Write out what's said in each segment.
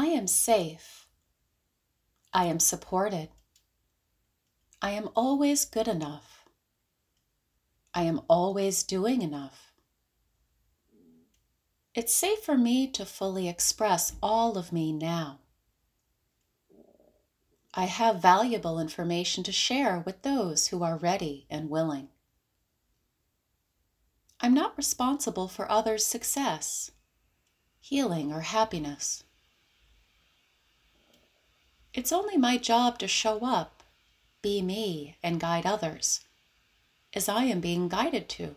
I am safe. I am supported. I am always good enough. I am always doing enough. It's safe for me to fully express all of me now. I have valuable information to share with those who are ready and willing. I'm not responsible for others' success, healing, or happiness. It's only my job to show up, be me, and guide others, as I am being guided to.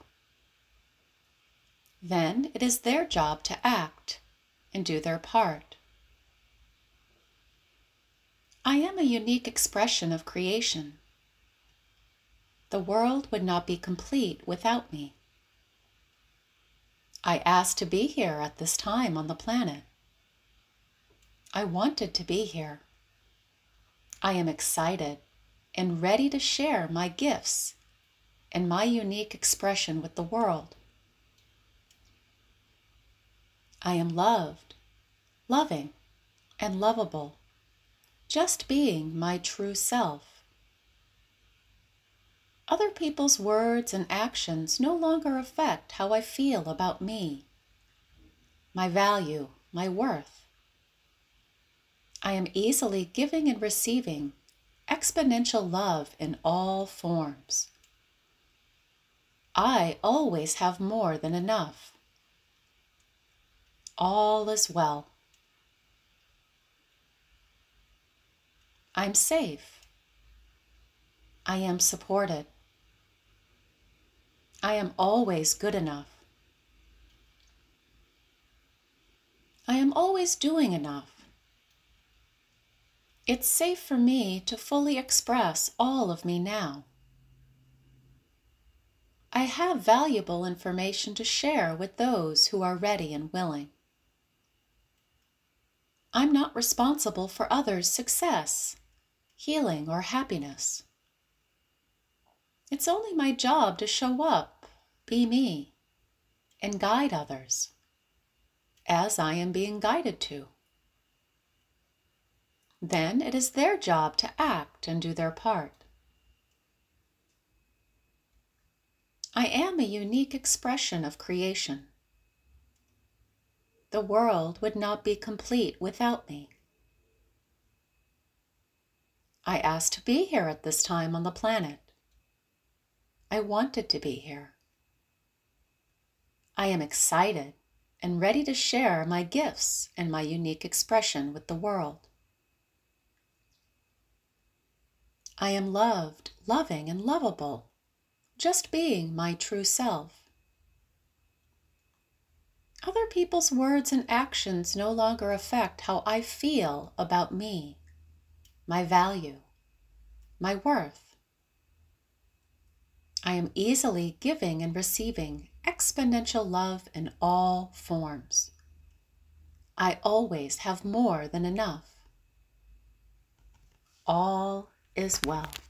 Then it is their job to act and do their part. I am a unique expression of creation. The world would not be complete without me. I asked to be here at this time on the planet. I wanted to be here. I am excited and ready to share my gifts and my unique expression with the world. I am loved, loving, and lovable, just being my true self. Other people's words and actions no longer affect how I feel about me, my value, my worth. I am easily giving and receiving exponential love in all forms. I always have more than enough. All is well. I'm safe. I am supported. I am always good enough. I am always doing enough. It's safe for me to fully express all of me now. I have valuable information to share with those who are ready and willing. I'm not responsible for others' success, healing, or happiness. It's only my job to show up, be me, and guide others, as I am being guided to. Then it is their job to act and do their part. I am a unique expression of creation. The world would not be complete without me. I asked to be here at this time on the planet. I wanted to be here. I am excited and ready to share my gifts and my unique expression with the world. I am loved, loving, and lovable, just being my true self. Other people's words and actions no longer affect how I feel about me, my value, my worth. I am easily giving and receiving exponential love in all forms. I always have more than enough. All is well.